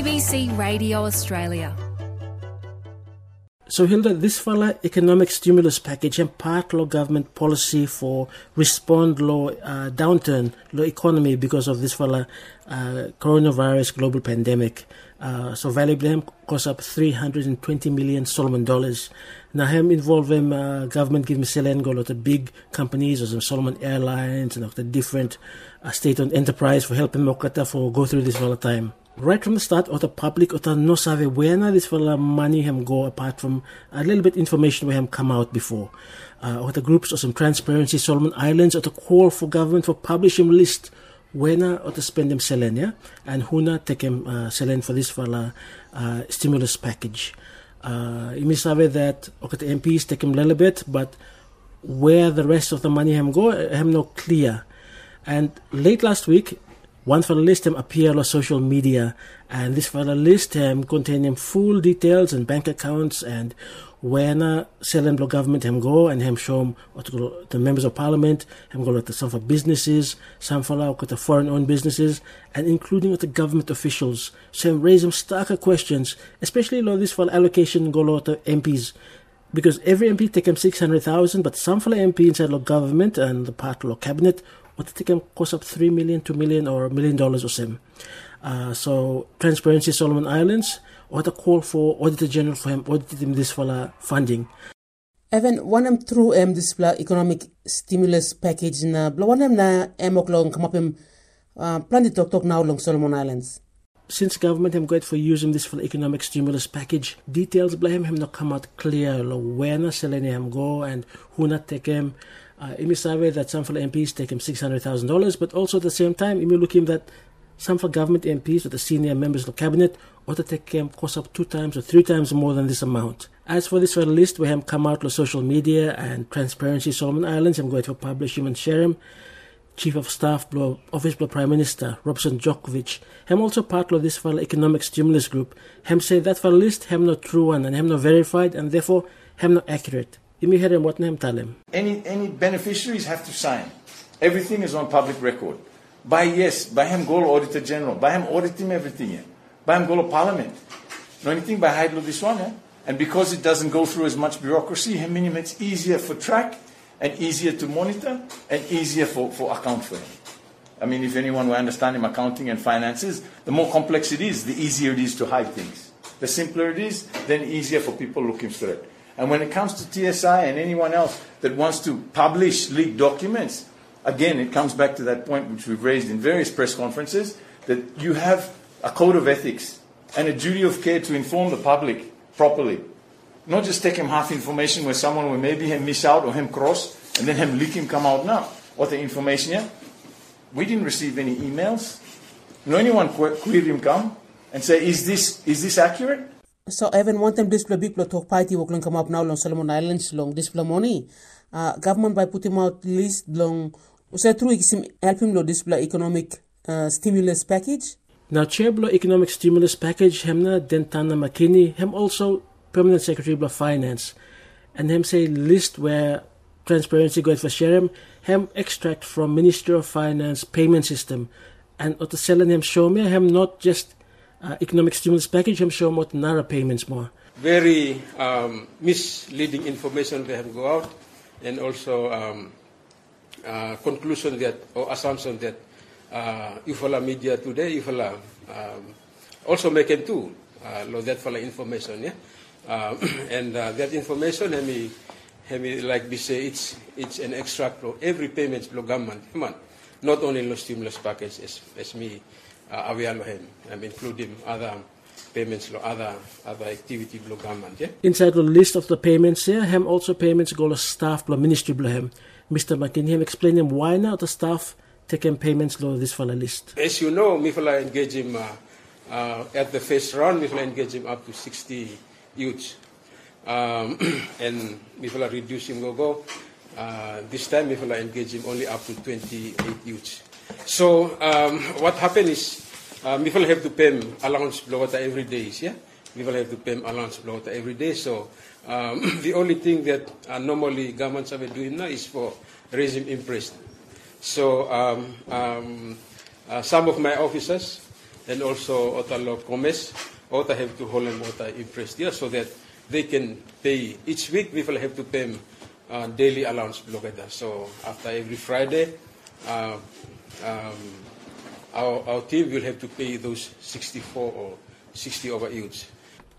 ABC Radio Australia. So, Hilda, this fella economic stimulus package and part law government policy for respond law downturn law economy because of this fella coronavirus global pandemic. So valuable him cost up 320 million Solomon dollars. Now him involve him government give me selen go lot of big companies as Solomon Airlines and the different state-owned enterprise for helping Mokata for go through this volatile time. Right from the start, the public no sabe where this fella money him go apart from a little bit information where him come out before. The groups or some Transparency Solomon Islands or the call for government for publish him list when or to spend him selen, yeah, and huna take him selen for this fella stimulus package. You may sabe that the MPs take him a little bit, but where the rest of the money him go, him no clear. And late last week, one fella list him appear on social media, and this fella list him containing full details and bank accounts and when Selen government him go and him show him the members of parliament, him go to some for businesses, some for the foreign owned businesses, and including with the government officials. So him raise him starker questions, especially this for allocation go to MPs. Because every MP take him 600,000, but some for MP inside the government and the part of the cabinet what take him cost up 3 million, 2 million or $1 million or some. So Transparency Solomon Islands or the call for Auditor General for him audited him this for funding. Evan, one through this economic stimulus package na one na long come up plan to talk now long Solomon Islands. Since government him going for using this for the economic stimulus package, details blame him not come out clear where na selene him go and who not take him. You may say that some for the MPs take him $600,000, but also at the same time, you may look him that some for government MPs or the senior members of the cabinet or to take him cost up 2 times or 3 times more than this amount. As for this for the list, where him come out on social media and Transparency Solomon Islands, I'm going to publish him and share him. Chief of Staff, Office of Prime Minister, Robson Djokovic, him also part of this for the economic stimulus group. Him say that for the list, him not true one and him not verified and therefore him not accurate. You may hear him what name tell him. Any beneficiaries have to sign. Everything is on public record. By him go to Auditor General, by him audit him everything, yeah. By him go to Parliament. No anything by hide this one, yeah. And because it doesn't go through as much bureaucracy, him it's easier for track and easier to monitor and easier for account for him. I mean, if anyone will understand him accounting and finances, the more complex it is, the easier it is to hide things. The simpler it is, then easier for people looking through it. And when it comes to TSI and anyone else that wants to publish leaked documents, again, it comes back to that point which we've raised in various press conferences, that you have a code of ethics and a duty of care to inform the public properly. Not just take him half information where someone will maybe him miss out or him cross and then him leak him come out now. What the information here? We didn't receive any emails. No anyone query him come and say, is this accurate? So Evan, one time this big talk party will come up now on Solomon Islands long this money. Government by putting out list long so through help him display economic stimulus package. Now chair economic stimulus package hemna Dentana McKinney, him also Permanent Secretary of Finance, and him say list where Transparency going for share him extract from Ministry of Finance payment system and at the selling him show me him not just economic stimulus package, I'm sure what Nara payments more. Very misleading information they have go out, and also conclusion that or assumption that Ufala media today, Ufala also make it too. That for information, yeah, and that information, like we say, it's an extract of every payment to government, not only the stimulus package as me. Including other payments, other activity below government. Yeah? Inside the list of the payments here, him also payments go to staff below ministry below him. Mr. McKinney, explain him why now the staff take him payments below this for the list. As you know, Mifala engage him at the first round. Mifala engage him up to 60 youths, and Mifala reduce him go. This time Mifala engage him only up to 28 youths. So what happened is people have to pay allowance blow every day. Yeah, people have to pay allowance blow every day. So the only thing that normally governments are doing now is for raising interest. So some of my officers and also ota lo commerce, ota have to hold them ota impressed here so that they can pay each week. We will have to pay them daily allowance blokada. So after every Friday, our team will have to pay those 64 or 60 over youths.